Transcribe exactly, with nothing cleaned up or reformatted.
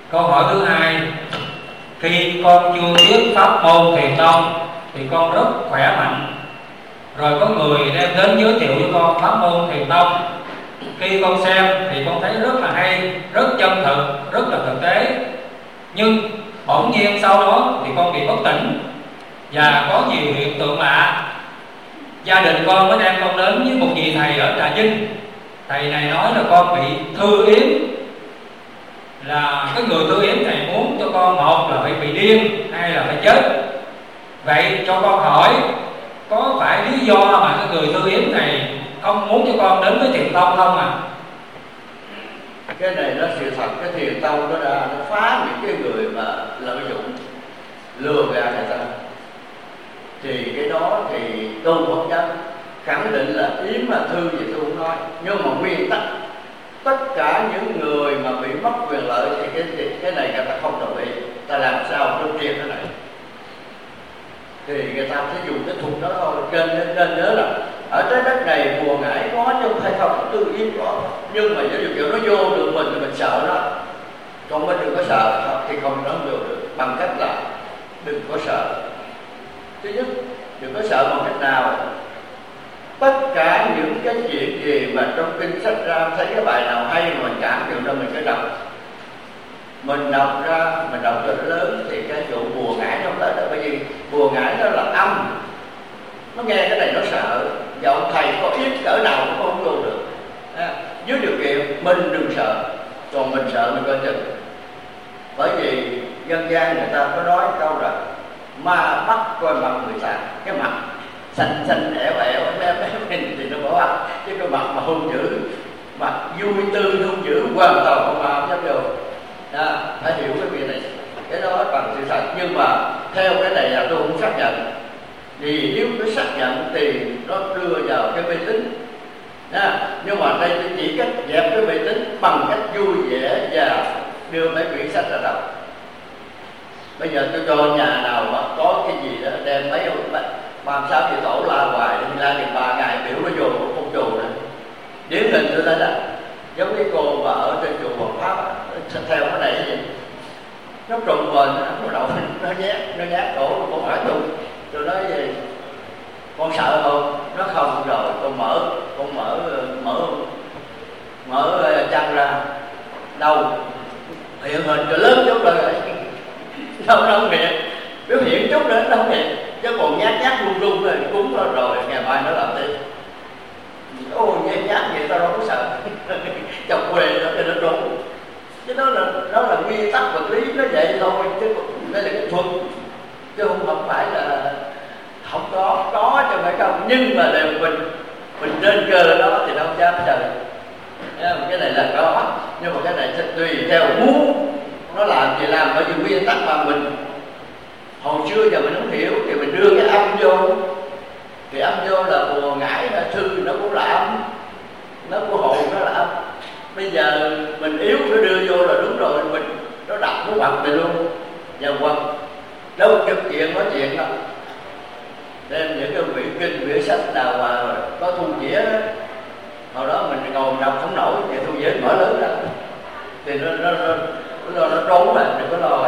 Câu hỏi thứ hai, khi con chưa biết pháp môn thiền tông thì con rất khỏe mạnh, rồi có người đem đến giới thiệu với con pháp môn thiền tông. Khi con xem thì con thấy rất là hay, rất chân thực, rất là thực tế. Nhưng bỗng nhiên sau đó thì con bị bất tỉnh và có nhiều hiện tượng lạ. Gia đình con mới đem con đến với một vị thầy ở Trà Vinh. Thầy này nói là con bị thư yếm, là cái người thư yếm này muốn cho con một là phải bị điên, hai là phải chết. Vậy cho con hỏi, có phải lý do mà cái người thư yếm này không muốn cho con đến với thiền tông không à? Cái này nó sự thật, cái thiền tông nó đã nó phá những cái người mà lợi dụng lừa gạt người ta, thì cái đó thì tôi không dám khẳng định là yếm mà thư gì tôi không nói, nhưng mà nguyên tắc tất cả những người mà bị mất quyền lợi thì cái thì cái này người ta không đồng ý. Ta làm sao tôi truyền cái này thì người ta sẽ dùng cái thuật đó thôi. Trên nên nhớ là ở trái đất này bùa ngải có chứ không phải không, tư yếm có, nhưng mà nếu kiểu nó vô được mình thì mình sợ nó, còn mình đừng có sợ thì không nó vô được. Bằng cách là đừng có sợ. Thứ nhất, đừng có sợ bằng cách nào? Tất cả những cái chuyện gì mà trong kinh sách ra thấy cái bài nào hay mà mình cảm nhận ra mình cứ đọc. Mình đọc ra, mình đọc cho nó lớn thì cái vụ bùa ngải nó không tới đâu. Bởi vì bùa ngải nó là âm, nó nghe cái này nó sợ. Và ông thầy có yếm cỡ nào cũng không vô được à, dưới điều kiện mình đừng sợ, còn mình sợ mình coi chừng. Bởi vì dân gian người ta có nói câu rằng ma bắt coi mặt người ta, cái mặt xanh xanh ẻo ẻo bé bé mình thì nó bỏ ăn, chứ cái mặt mà hung dữ, mặt vui tươi hung dữ hoàn toàn không mà không dám vô. À, phải hiểu cái việc này, cái đó bằng sự thật. Nhưng mà theo cái này là tôi không xác nhận, vì nếu tôi xác nhận thì nó đưa vào cái mê tín. À, nhưng mà đây tôi chỉ cách dẹp cái mê tín bằng cách vui vẻ và đưa mấy quyển sách ra đọc. Bây giờ tôi cho nhà nào mà có cái gì đó đem mấy ông ba sáu vị tổ la hoài, thì la thì ba ngày biểu nó vô cũng không chùa nữa. Điển hình tôi thấy là giống cái cô mà ở trên chùa Hoàng Pháp theo cái này gì nó trùng mình, nó đậu nó nhát nó nhát cổ con hỏi tôi tôi nói gì con sợ không? Nó không. Rồi con mở con mở mở mở chân ra đâu hiện hình cho lớn chút rồi đâu đâu miệng biểu hiện chút nữa đâu miệng, chứ còn nhát nhát run run rồi cúng rồi rồi ngày mai nó làm tiếp. Ôi nhát nhát vậy tao đâu có sợ chồng quê nó cho nó trốn, chứ đó là đó là nguyên tắc vật lý nó vậy thôi, chứ đây là cái thuật, chứ không không phải là không có có cho phải không, nhưng mà đều mình mình trên cơ đó thì đâu dám trời. Cái này là có, nhưng mà cái này sẽ tùy theo muốn nó làm thì làm, bởi vì nguyên tắc mà mình hồi xưa giờ mình không hiểu thì mình đưa cái âm vô, thì âm vô là bùa ngải là thư nó cũng là âm, nó của hồn nó là âm. Bây giờ mình yếu nó đưa vô là đúng rồi, mình nó đặt nó hoặc mình luôn và hoặc đâu trực chuyện nói chuyện đâu. Nên những cái quyển kinh quyển sách nào mà có thu dĩa đó, hồi đó mình ngồi đọc không nổi thì thu dĩa mở lớn ra thì nó nó nó nó, nó trốn mà đừng có lo.